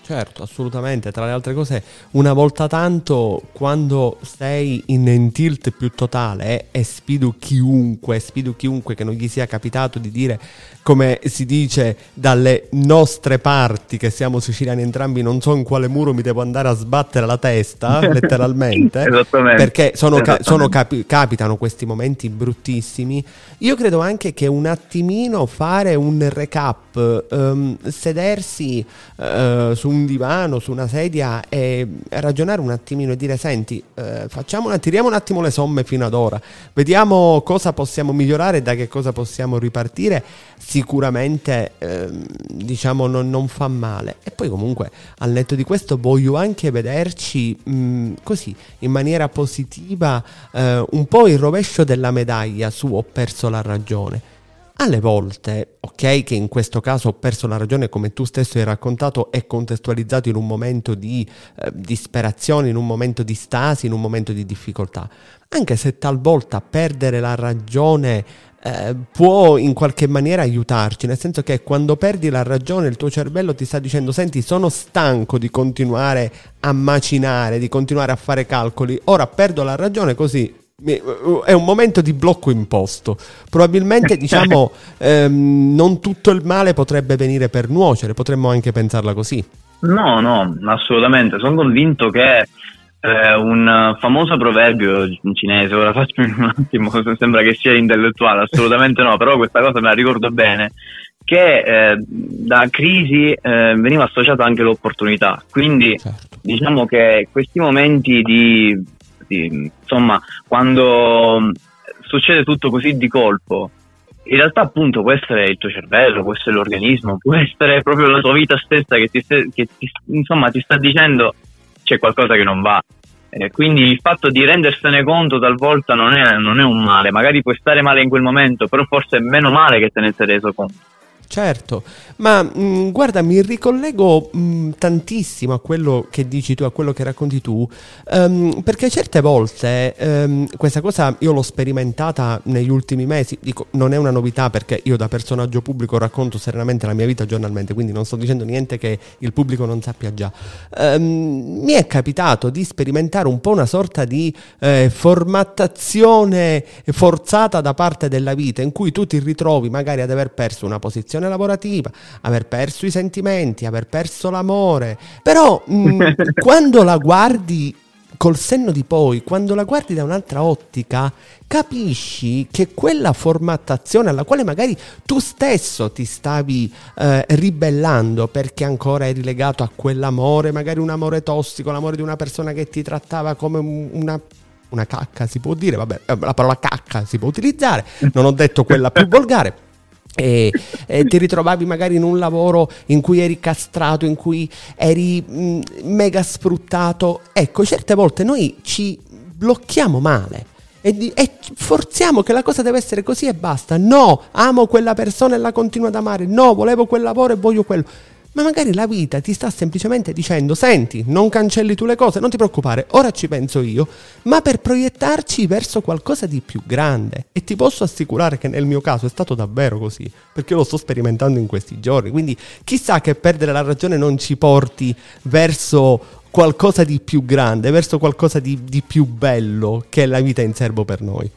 Certo, assolutamente. Tra le altre cose, una volta tanto, quando sei in tilt più totale e sfido chiunque che non gli sia capitato di dire, come si dice dalle nostre parti, che siamo siciliani entrambi, non so in quale muro mi devo andare a sbattere la testa, letteralmente, perché capitano questi momenti bruttissimi. Io credo anche che un attimino fare un recap, sedersi su un divano, su una sedia e ragionare un attimino e dire: senti, tiriamo un attimo le somme fino ad ora, vediamo cosa possiamo migliorare e da che cosa possiamo ripartire, sicuramente diciamo non fa male. E poi comunque, al netto di questo, voglio anche vederci così in maniera positiva, un po' il rovescio della medaglia su ho perso la ragione. Alle volte, ok, che in questo caso ho perso la ragione, come tu stesso hai raccontato, è contestualizzato in un momento di disperazione, in un momento di stasi, in un momento di difficoltà. Anche se talvolta perdere la ragione può in qualche maniera aiutarci, nel senso che quando perdi la ragione il tuo cervello ti sta dicendo: senti, sono stanco di continuare a macinare, di continuare a fare calcoli, ora perdo la ragione, così è un momento di blocco imposto. Probabilmente diciamo non tutto il male potrebbe venire per nuocere, potremmo anche pensarla così. No, assolutamente. Sono convinto che un famoso proverbio in cinese, ora faccio un attimo, sembra che sia intellettuale, assolutamente no, però questa cosa me la ricordo bene, che da crisi veniva associata anche l'opportunità, quindi certo. Diciamo che questi momenti insomma, quando succede tutto così di colpo, in realtà appunto può essere il tuo cervello, può essere l'organismo, può essere proprio la tua vita stessa che ti sta dicendo c'è qualcosa che non va. Quindi il fatto di rendersene conto talvolta non è un male, magari puoi stare male in quel momento, però forse è meno male che te ne sei reso conto. Certo, ma guarda, mi ricollego tantissimo a quello che dici tu, a quello che racconti tu, perché certe volte questa cosa io l'ho sperimentata negli ultimi mesi. Dico, non è una novità, perché io da personaggio pubblico racconto serenamente la mia vita giornalmente, quindi non sto dicendo niente che il pubblico non sappia già. Mi è capitato di sperimentare un po' una sorta di formattazione forzata da parte della vita, in cui tu ti ritrovi magari ad aver perso una posizione lavorativa, aver perso i sentimenti, aver perso l'amore, però quando la guardi col senno di poi, quando la guardi da un'altra ottica, capisci che quella formattazione alla quale magari tu stesso ti stavi ribellando, perché ancora eri legato a quell'amore, magari un amore tossico, l'amore di una persona che ti trattava come una cacca, si può dire, vabbè, la parola cacca si può utilizzare, non ho detto quella più volgare. E ti ritrovavi magari in un lavoro in cui eri castrato, in cui eri mega sfruttato. Ecco, certe volte noi ci blocchiamo male e forziamo che la cosa deve essere così e basta. No, amo quella persona e la continuo ad amare. No, volevo quel lavoro e voglio quello. Ma magari la vita ti sta semplicemente dicendo: senti, non cancelli tu le cose, non ti preoccupare, ora ci penso io, ma per proiettarci verso qualcosa di più grande. E ti posso assicurare che nel mio caso è stato davvero così, perché io lo sto sperimentando in questi giorni. Quindi chissà che perdere la ragione non ci porti verso qualcosa di più grande, verso qualcosa di più bello che è la vita in serbo per noi.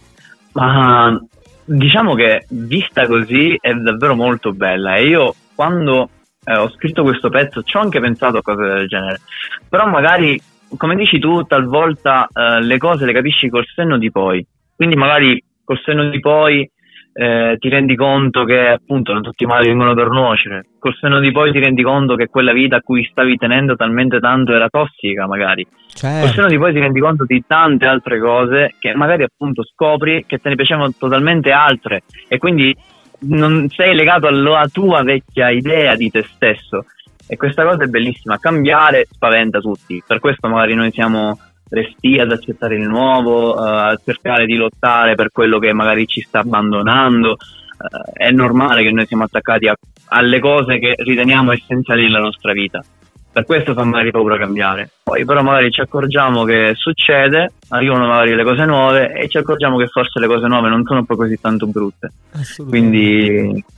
Ma diciamo che vista così è davvero molto bella, e io quando ho scritto questo pezzo ci ho anche pensato a cose del genere, però magari, come dici tu, talvolta le cose le capisci col senno di poi, quindi magari col senno di poi ti rendi conto che appunto non tutti i mali vengono per nuocere, col senno di poi ti rendi conto che quella vita a cui stavi tenendo talmente tanto era tossica, magari certo. Col senno di poi ti rendi conto di tante altre cose che magari appunto scopri che te ne piacevano totalmente altre, e quindi non sei legato alla tua vecchia idea di te stesso, e questa cosa è bellissima. Cambiare spaventa tutti, per questo magari noi siamo resti ad accettare il nuovo, a cercare di lottare per quello che magari ci sta abbandonando. È normale che noi siamo attaccati alle cose che riteniamo essenziali nella nostra vita, per questo fa magari paura cambiare. Poi però magari ci accorgiamo che succede, arrivano magari le cose nuove e ci accorgiamo che forse le cose nuove non sono poi così tanto brutte, quindi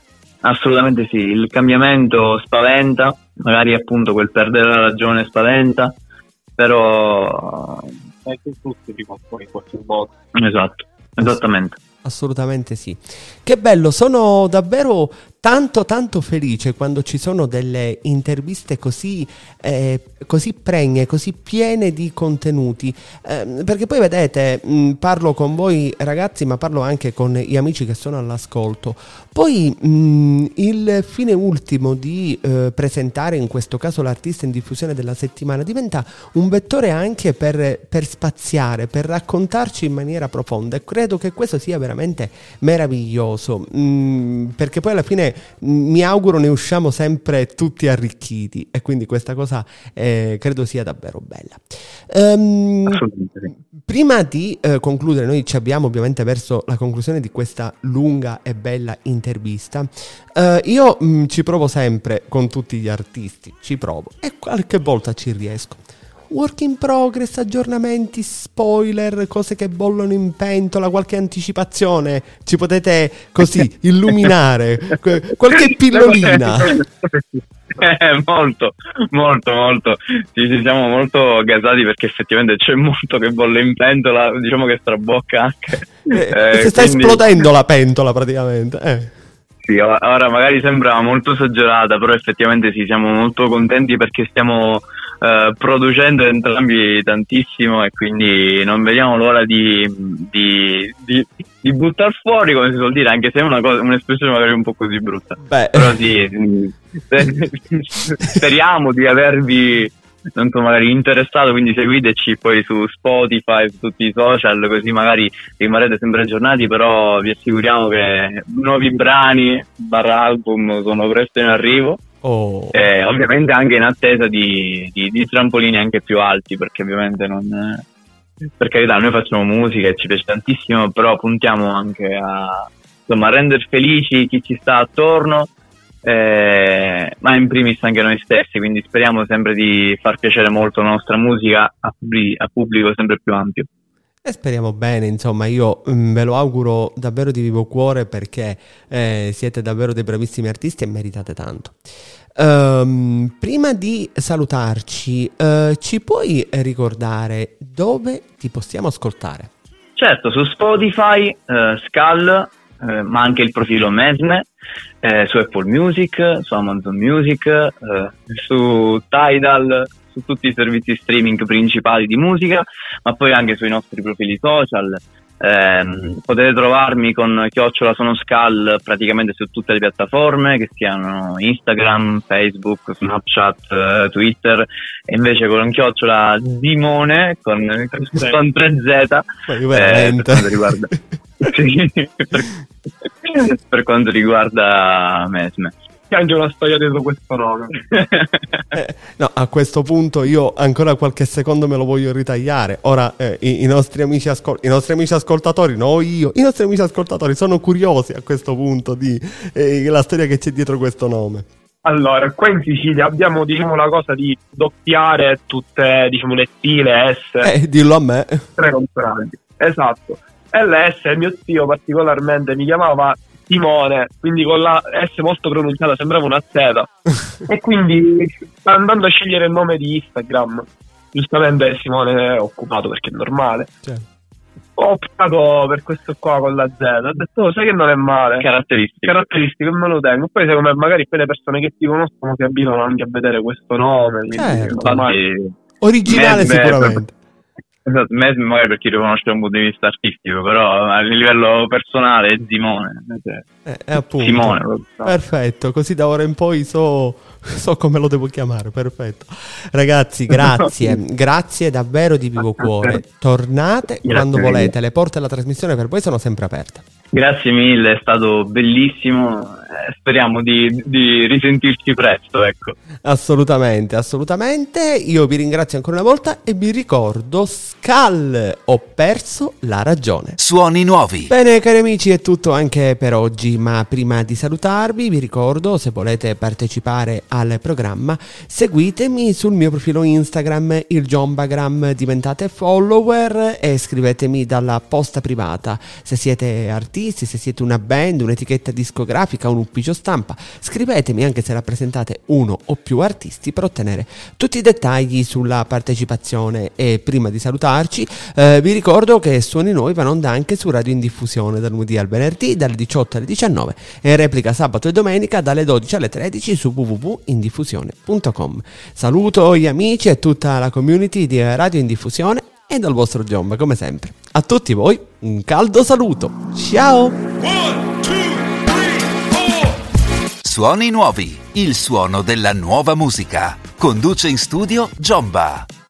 Assolutamente sì, il cambiamento spaventa, magari appunto quel perdere la ragione spaventa, però tutti prima o poi in qualche modo. esatto, esattamente. Assolutamente sì. Che bello, sono davvero tanto felice quando ci sono delle interviste così pregne, così piene di contenuti, perché poi vedete, parlo con voi ragazzi, ma parlo anche con gli amici che sono all'ascolto. Poi il fine ultimo di presentare in questo caso l'artista in diffusione della settimana diventa un vettore anche per spaziare, per raccontarci in maniera profonda, e credo che questo sia veramente meraviglioso, perché poi alla fine mi auguro ne usciamo sempre tutti arricchiti, e quindi questa cosa credo sia davvero bella. Assolutamente sì. Prima di concludere, noi ci abbiamo ovviamente verso la conclusione di questa lunga e bella intervista. Io ci provo sempre con tutti gli artisti, ci provo e qualche volta ci riesco. Work in progress, aggiornamenti, spoiler, cose che bollono in pentola, qualche anticipazione, ci potete così illuminare, qualche pillolina. Molto. Ci siamo molto gasati perché effettivamente c'è molto che bolle in pentola, diciamo che strabocca anche. Si sta esplodendo la pentola praticamente. Sì, ora magari sembra molto esagerata, però effettivamente sì, siamo molto contenti perché stiamo producendo entrambi tantissimo, e quindi non vediamo l'ora di buttar fuori, come si suol dire, anche se è un'espressione magari un po' così brutta. Però sì, speriamo di avervi magari interessato, quindi seguiteci poi su Spotify, su tutti i social, così magari rimarrete sempre aggiornati. Però vi assicuriamo che nuovi brani /album sono presto in arrivo. Ovviamente anche in attesa di trampolini anche più alti, perché ovviamente per carità, noi facciamo musica e ci piace tantissimo, però puntiamo anche a rendere felici chi ci sta attorno, ma in primis anche noi stessi, quindi speriamo sempre di far piacere molto la nostra musica a pubblico sempre più ampio. E speriamo bene, insomma, io ve lo auguro davvero di vivo cuore, perché siete davvero dei bravissimi artisti e meritate tanto. Prima di salutarci, ci puoi ricordare dove ti possiamo ascoltare? Certo, su Spotify, Skull, ma anche il profilo Mesme, su Apple Music, su Amazon Music, su Tidal, su tutti i servizi streaming principali di musica, ma poi anche sui nostri profili social. Potete trovarmi con @sonoscal praticamente su tutte le piattaforme, che siano Instagram, Facebook, Snapchat, Twitter, e invece con @Simone con 3Z per quanto riguarda Mesme. Anche una storia dietro questo nome. No, a questo punto io ancora qualche secondo me lo voglio ritagliare. Ora i nostri amici ascoltatori, i nostri amici ascoltatori sono curiosi a questo punto di la storia che c'è dietro questo nome. Allora, qua in Sicilia abbiamo, la cosa di doppiare tutte, le T, le S. Dillo a me. 3 consonanti. Esatto. E le S, mio zio particolarmente mi chiamava Simone, quindi con la S molto pronunciata sembrava una Z. E quindi, andando a scegliere il nome di Instagram, giustamente Simone è occupato perché è normale. Certo. Ho optato per questo qua con la Z. Ho detto, sai che non è male, caratteristico, e me lo tengo. Poi secondo me magari le persone che ti conoscono si abituano anche a vedere questo nome. Certo. Originale sicuramente. Esatto, magari per chi lo conosce da un punto di vista artistico, però a livello personale è Simone. Appunto. Simone. Perfetto, così da ora in poi so come lo devo chiamare. Perfetto. Ragazzi, grazie davvero di vivo cuore. Tornate quando volete, le porte della trasmissione per voi sono sempre aperte. Grazie mille, è stato bellissimo. Speriamo di risentirci presto, ecco. Assolutamente. Io vi ringrazio ancora una volta e vi ricordo Skull, ho perso la ragione. Suoni nuovi. Bene, cari amici, è tutto anche per oggi, ma prima di salutarvi vi ricordo, se volete partecipare al programma, seguitemi sul mio profilo Instagram, il Jombagram, diventate follower e scrivetemi dalla posta privata se siete artisti, se siete una band, un'etichetta discografica, un ufficio stampa. Scrivetemi anche se rappresentate uno o più artisti per ottenere tutti i dettagli sulla partecipazione. E prima di salutarci vi ricordo che Suoni Nuovi vanno onda anche su Radio Indiffusione dal lunedì al venerdì dalle 18 alle 19 e replica sabato e domenica dalle 12 alle 13 su www.indiffusione.com. Saluto gli amici e tutta la community di Radio Indiffusione e dal vostro Giomba, come sempre. A tutti voi un caldo saluto. Ciao! 1, 2, 3, 4. Suoni Nuovi, il suono della nuova musica. Conduce in studio Giomba.